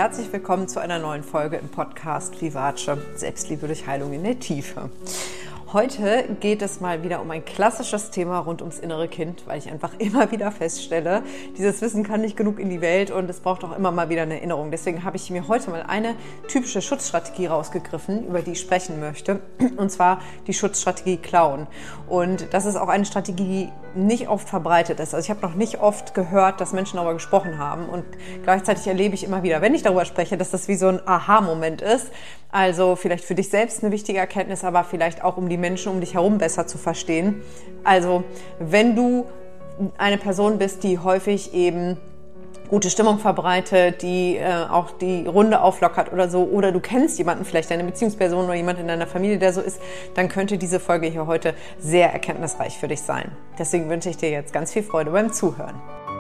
herzlich willkommen zu einer neuen Folge im Podcast Vivace, Selbstliebe durch Heilung in der Tiefe. Heute geht es mal wieder um ein klassisches Thema rund ums innere Kind, weil ich einfach immer wieder feststelle, dieses Wissen kann nicht genug in die Welt und es braucht auch immer mal wieder eine Erinnerung. Deswegen habe ich mir heute mal eine typische Schutzstrategie rausgegriffen, über die ich sprechen möchte, und zwar die Schutzstrategie Klauen. Und das ist auch eine Strategie, die nicht oft verbreitet ist. Also ich habe noch nicht oft gehört, dass Menschen darüber gesprochen haben, und gleichzeitig erlebe ich immer wieder, wenn ich darüber spreche, dass das wie so ein Aha-Moment ist. Also vielleicht für dich selbst eine wichtige Erkenntnis, aber vielleicht auch um die Menschen um dich herum besser zu verstehen. Also wenn du eine Person bist, die häufig eben gute Stimmung verbreitet, die auch die Runde auflockert oder so, oder du kennst jemanden, vielleicht deine Beziehungsperson oder jemand in deiner Familie, der so ist, dann könnte diese Folge hier heute sehr erkenntnisreich für dich sein. Deswegen wünsche ich dir jetzt ganz viel Freude beim Zuhören.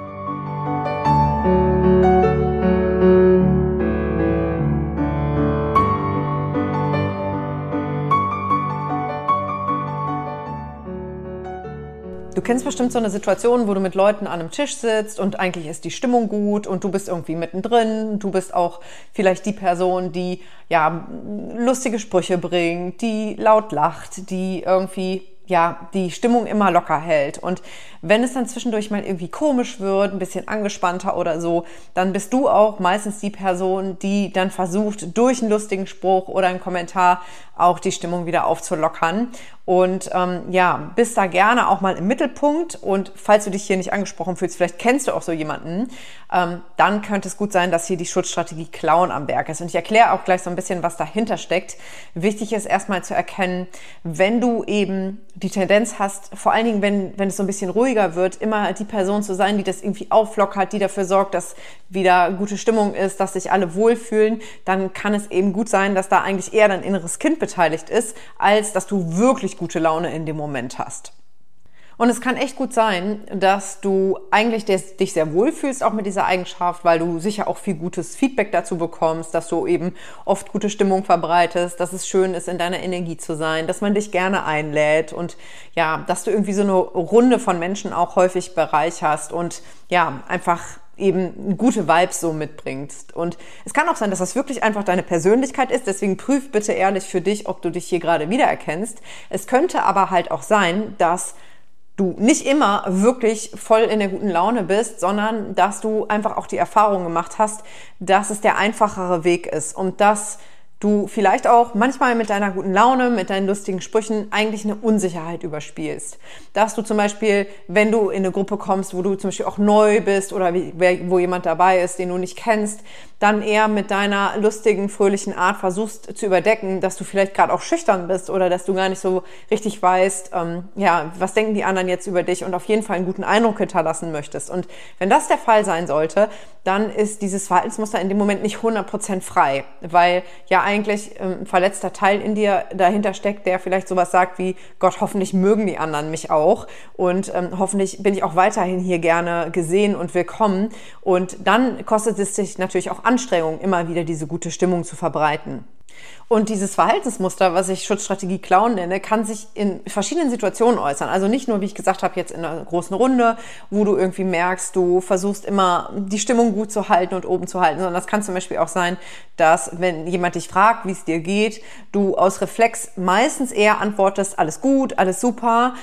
Du kennst bestimmt so eine Situation, wo du mit Leuten an einem Tisch sitzt und eigentlich ist die Stimmung gut und du bist irgendwie mittendrin. Du bist auch vielleicht die Person, die ja lustige Sprüche bringt, die laut lacht, die irgendwie die Stimmung immer locker hält. Und wenn es dann zwischendurch mal irgendwie komisch wird, ein bisschen angespannter oder so, dann bist du auch meistens die Person, die dann versucht, durch einen lustigen Spruch oder einen Kommentar auch die Stimmung wieder aufzulockern. Und bist da gerne auch mal im Mittelpunkt. Und falls du dich hier nicht angesprochen fühlst, vielleicht kennst du auch so jemanden, dann könnte es gut sein, dass hier die Schutzstrategie Klauen am Werk ist. Und ich erkläre auch gleich so ein bisschen, was dahinter steckt. Wichtig ist erstmal zu erkennen, wenn du eben die Tendenz hast, vor allen Dingen, wenn es so ein bisschen ruhiger wird, immer die Person zu sein, die das irgendwie auflockert, die dafür sorgt, dass wieder gute Stimmung ist, dass sich alle wohlfühlen, dann kann es eben gut sein, dass da eigentlich eher dein inneres Kind beteiligt ist, als dass du wirklich gute Laune in dem Moment hast. Und es kann echt gut sein, dass du eigentlich dich sehr wohlfühlst, auch mit dieser Eigenschaft, weil du sicher auch viel gutes Feedback dazu bekommst, dass du eben oft gute Stimmung verbreitest, dass es schön ist, in deiner Energie zu sein, dass man dich gerne einlädt und ja, dass du irgendwie so eine Runde von Menschen auch häufig bereicherst und ja, einfach eben gute Vibes so mitbringst. Und es kann auch sein, dass das wirklich einfach deine Persönlichkeit ist, deswegen prüf bitte ehrlich für dich, ob du dich hier gerade wiedererkennst. Es könnte aber halt auch sein, dass du nicht immer wirklich voll in der guten Laune bist, sondern dass du einfach auch die Erfahrung gemacht hast, dass es der einfachere Weg ist und dass du vielleicht auch manchmal mit deiner guten Laune, mit deinen lustigen Sprüchen eigentlich eine Unsicherheit überspielst. Dass du zum Beispiel, wenn du in eine Gruppe kommst, wo du zum Beispiel auch neu bist oder wo jemand dabei ist, den du nicht kennst, dann eher mit deiner lustigen, fröhlichen Art versuchst zu überdecken, dass du vielleicht gerade auch schüchtern bist oder dass du gar nicht so richtig weißt, was denken die anderen jetzt über dich und auf jeden Fall einen guten Eindruck hinterlassen möchtest. Und wenn das der Fall sein sollte, dann ist dieses Verhaltensmuster in dem Moment nicht 100% frei, weil ja eigentlich ein verletzter Teil in dir dahinter steckt, der vielleicht sowas sagt wie, Gott, hoffentlich mögen die anderen mich auch und hoffentlich bin ich auch weiterhin hier gerne gesehen und willkommen. Und dann kostet es dich natürlich auch Anstrengung, immer wieder diese gute Stimmung zu verbreiten. Und dieses Verhaltensmuster, was ich Schutzstrategie Klauen nenne, kann sich in verschiedenen Situationen äußern. Also nicht nur, wie ich gesagt habe, jetzt in einer großen Runde, wo du irgendwie merkst, du versuchst immer die Stimmung gut zu halten und oben zu halten, sondern das kann zum Beispiel auch sein, dass wenn jemand dich fragt, wie es dir geht, du aus Reflex meistens eher antwortest, alles gut, alles super,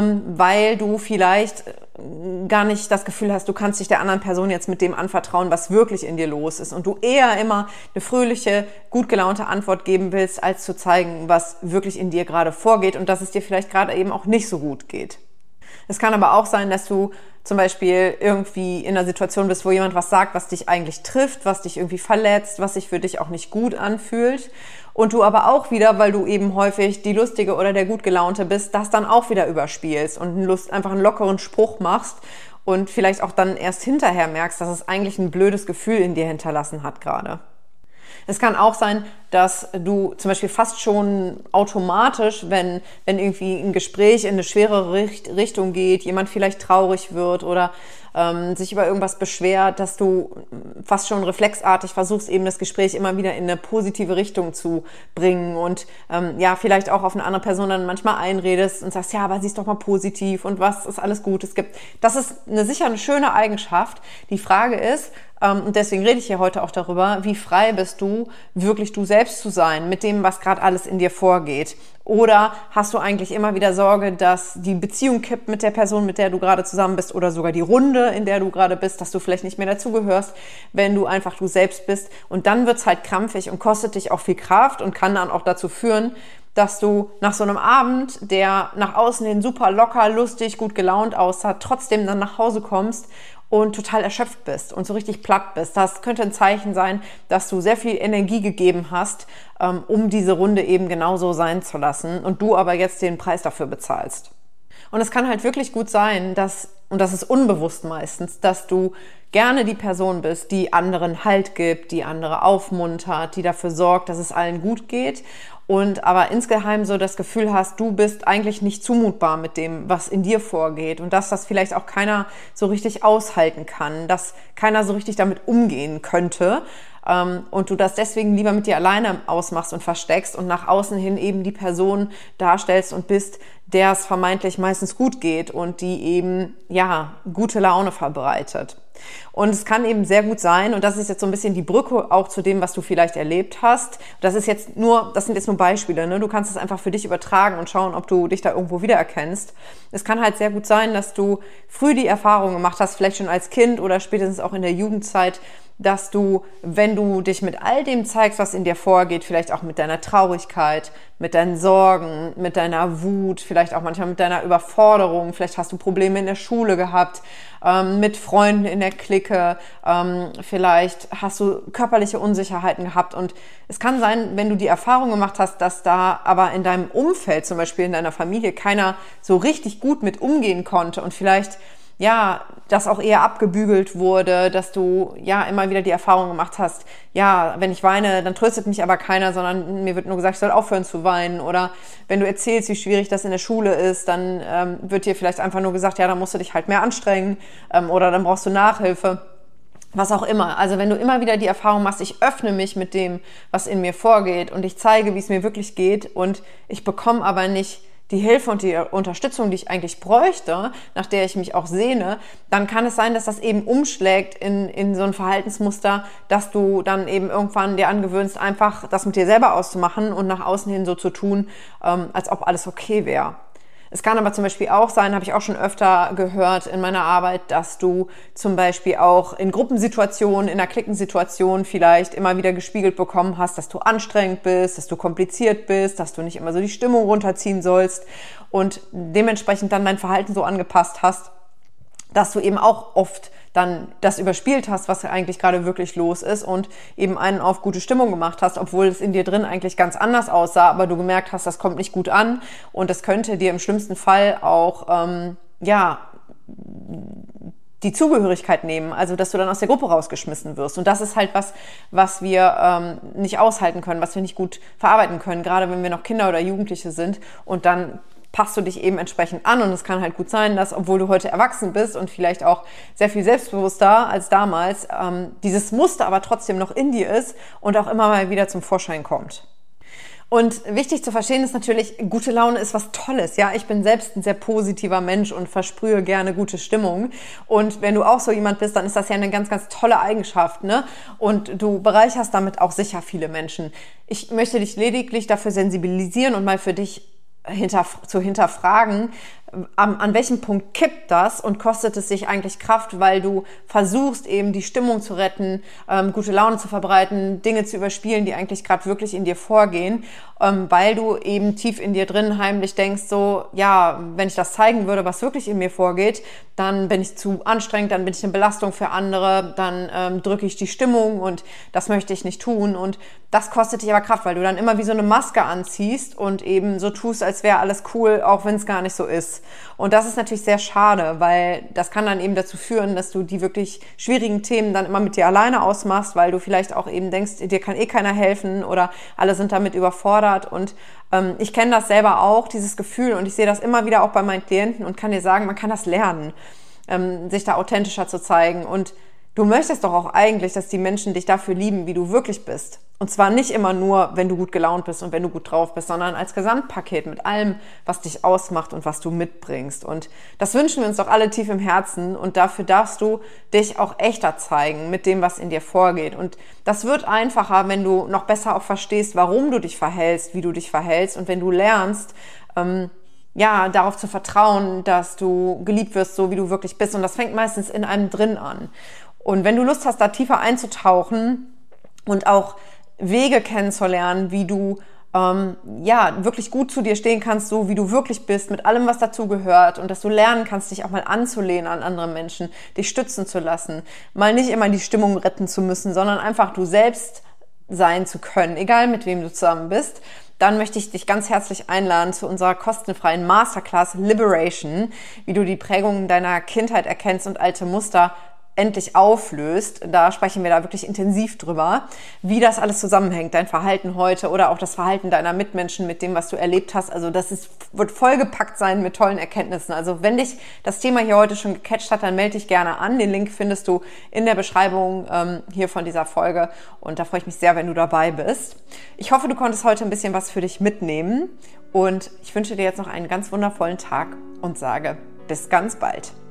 weil du vielleicht gar nicht das Gefühl hast, du kannst dich der anderen Person jetzt mit dem anvertrauen, was wirklich in dir los ist und du eher immer eine fröhliche, gut gelaunte Antwort geben willst, als zu zeigen, was wirklich in dir gerade vorgeht und dass es dir vielleicht gerade eben auch nicht so gut geht. Es kann aber auch sein, dass du zum Beispiel irgendwie in einer Situation bist, wo jemand was sagt, was dich eigentlich trifft, was dich irgendwie verletzt, was sich für dich auch nicht gut anfühlt. Und du aber auch wieder, weil du eben häufig die Lustige oder der gut gelaunte bist, das dann auch wieder überspielst und einfach einen lockeren Spruch machst und vielleicht auch dann erst hinterher merkst, dass es eigentlich ein blödes Gefühl in dir hinterlassen hat gerade. Es kann auch sein, dass du zum Beispiel fast schon automatisch, wenn irgendwie ein Gespräch in eine schwerere Richtung geht, jemand vielleicht traurig wird oder sich über irgendwas beschwert, dass du fast schon reflexartig versuchst, eben das Gespräch immer wieder in eine positive Richtung zu bringen und vielleicht auch auf eine andere Person dann manchmal einredest und sagst, ja, aber siehst doch mal positiv und was ist alles gut es gibt. Das ist sicher eine schöne Eigenschaft. Die Frage ist, und deswegen rede ich hier heute auch darüber, wie frei bist du, wirklich du selbst zu sein mit dem, was gerade alles in dir vorgeht? Oder hast du eigentlich immer wieder Sorge, dass die Beziehung kippt mit der Person, mit der du gerade zusammen bist oder sogar die Runde, in der du gerade bist, dass du vielleicht nicht mehr dazugehörst, wenn du einfach du selbst bist? Und dann wird's halt krampfig und kostet dich auch viel Kraft und kann dann auch dazu führen, dass du nach so einem Abend, der nach außen hin super locker, lustig, gut gelaunt aussah, trotzdem dann nach Hause kommst und total erschöpft bist und so richtig platt bist. Das könnte ein Zeichen sein, dass du sehr viel Energie gegeben hast, um diese Runde eben genauso sein zu lassen und du aber jetzt den Preis dafür bezahlst. Und es kann halt wirklich gut sein, und das ist unbewusst meistens, dass du gerne die Person bist, die anderen Halt gibt, die andere aufmuntert, die dafür sorgt, dass es allen gut geht und aber insgeheim so das Gefühl hast, du bist eigentlich nicht zumutbar mit dem, was in dir vorgeht und dass das vielleicht auch keiner so richtig aushalten kann, dass keiner so richtig damit umgehen könnte und du das deswegen lieber mit dir alleine ausmachst und versteckst und nach außen hin eben die Person darstellst und bist, der es vermeintlich meistens gut geht und die eben, gute Laune verbreitet. Und es kann eben sehr gut sein, und das ist jetzt so ein bisschen die Brücke auch zu dem, was du vielleicht erlebt hast. Das sind jetzt nur Beispiele, ne? Du kannst es einfach für dich übertragen und schauen, ob du dich da irgendwo wiedererkennst. Es kann halt sehr gut sein, dass du früh die Erfahrung gemacht hast, vielleicht schon als Kind oder spätestens auch in der Jugendzeit, dass du, wenn du dich mit all dem zeigst, was in dir vorgeht, vielleicht auch mit deiner Traurigkeit, mit deinen Sorgen, mit deiner Wut, vielleicht auch manchmal mit deiner Überforderung, vielleicht hast du Probleme in der Schule gehabt, mit Freunden in der Clique, vielleicht hast du körperliche Unsicherheiten gehabt und es kann sein, wenn du die Erfahrung gemacht hast, dass da aber in deinem Umfeld, zum Beispiel in deiner Familie, keiner so richtig gut mit umgehen konnte und vielleicht das auch eher abgebügelt wurde, dass du immer wieder die Erfahrung gemacht hast, wenn ich weine, dann tröstet mich aber keiner, sondern mir wird nur gesagt, ich soll aufhören zu weinen. Oder wenn du erzählst, wie schwierig das in der Schule ist, dann wird dir vielleicht einfach nur gesagt, dann musst du dich halt mehr anstrengen oder dann brauchst du Nachhilfe. Was auch immer. Also wenn du immer wieder die Erfahrung machst, ich öffne mich mit dem, was in mir vorgeht und ich zeige, wie es mir wirklich geht und ich bekomme aber nicht die Hilfe und die Unterstützung, die ich eigentlich bräuchte, nach der ich mich auch sehne, dann kann es sein, dass das eben umschlägt in so ein Verhaltensmuster, dass du dann eben irgendwann dir angewöhnst, einfach das mit dir selber auszumachen und nach außen hin so zu tun, als ob alles okay wäre. Es kann aber zum Beispiel auch sein, habe ich auch schon öfter gehört in meiner Arbeit, dass du zum Beispiel auch in Gruppensituationen, in einer Klickensituation vielleicht immer wieder gespiegelt bekommen hast, dass du anstrengend bist, dass du kompliziert bist, dass du nicht immer so die Stimmung runterziehen sollst und dementsprechend dann dein Verhalten so angepasst hast, dass du eben auch oft dann das überspielt hast, was eigentlich gerade wirklich los ist und eben einen auf gute Stimmung gemacht hast, obwohl es in dir drin eigentlich ganz anders aussah, aber du gemerkt hast, das kommt nicht gut an und das könnte dir im schlimmsten Fall auch, die Zugehörigkeit nehmen, also dass du dann aus der Gruppe rausgeschmissen wirst. Und das ist halt was wir nicht aushalten können, was wir nicht gut verarbeiten können, gerade wenn wir noch Kinder oder Jugendliche sind und dann passt du dich eben entsprechend an und es kann halt gut sein, dass, obwohl du heute erwachsen bist und vielleicht auch sehr viel selbstbewusster als damals, dieses Muster aber trotzdem noch in dir ist und auch immer mal wieder zum Vorschein kommt. Und wichtig zu verstehen ist natürlich, gute Laune ist was Tolles, ja. Ich bin selbst ein sehr positiver Mensch und versprühe gerne gute Stimmung. Und wenn du auch so jemand bist, dann ist das ja eine ganz, ganz tolle Eigenschaft, ne? Und du bereicherst damit auch sicher viele Menschen. Ich möchte dich lediglich dafür sensibilisieren und mal für dich zu hinterfragen, an welchem Punkt kippt das und kostet es sich eigentlich Kraft, weil du versuchst eben die Stimmung zu retten, gute Laune zu verbreiten, Dinge zu überspielen, die eigentlich gerade wirklich in dir vorgehen, weil du eben tief in dir drin heimlich denkst, so, wenn ich das zeigen würde, was wirklich in mir vorgeht, dann bin ich zu anstrengend, dann bin ich eine Belastung für andere, dann drücke ich die Stimmung und das möchte ich nicht tun und das kostet dich aber Kraft, weil du dann immer wie so eine Maske anziehst und eben so tust, als wäre alles cool, auch wenn es gar nicht so ist. ist. Und das ist natürlich sehr schade, weil das kann dann eben dazu führen, dass du die wirklich schwierigen Themen dann immer mit dir alleine ausmachst, weil du vielleicht auch eben denkst, dir kann eh keiner helfen oder alle sind damit überfordert. Und ich kenne das selber auch, dieses Gefühl, und ich sehe das immer wieder auch bei meinen Klienten und kann dir sagen, man kann das lernen, sich da authentischer zu zeigen. Und du möchtest doch auch eigentlich, dass die Menschen dich dafür lieben, wie du wirklich bist. Und zwar nicht immer nur, wenn du gut gelaunt bist und wenn du gut drauf bist, sondern als Gesamtpaket mit allem, was dich ausmacht und was du mitbringst. Und das wünschen wir uns doch alle tief im Herzen. Und dafür darfst du dich auch echter zeigen mit dem, was in dir vorgeht. Und das wird einfacher, wenn du noch besser auch verstehst, warum du dich verhältst, wie du dich verhältst. Und wenn du lernst, darauf zu vertrauen, dass du geliebt wirst, so wie du wirklich bist. Und das fängt meistens in einem drin an. Und wenn du Lust hast, da tiefer einzutauchen und auch Wege kennenzulernen, wie du wirklich gut zu dir stehen kannst, so wie du wirklich bist, mit allem, was dazu gehört, und dass du lernen kannst, dich auch mal anzulehnen an andere Menschen, dich stützen zu lassen, mal nicht immer die Stimmung retten zu müssen, sondern einfach du selbst sein zu können, egal mit wem du zusammen bist, dann möchte ich dich ganz herzlich einladen zu unserer kostenfreien Masterclass Liberation, wie du die Prägungen deiner Kindheit erkennst und alte Muster endlich auflöst. Da sprechen wir da wirklich intensiv drüber, wie das alles zusammenhängt, dein Verhalten heute oder auch das Verhalten deiner Mitmenschen mit dem, was du erlebt hast. Also wird vollgepackt sein mit tollen Erkenntnissen. Also wenn dich das Thema hier heute schon gecatcht hat, dann melde dich gerne an. Den Link findest du in der Beschreibung hier von dieser Folge, und da freue ich mich sehr, wenn du dabei bist. Ich hoffe, du konntest heute ein bisschen was für dich mitnehmen, und ich wünsche dir jetzt noch einen ganz wundervollen Tag und sage bis ganz bald.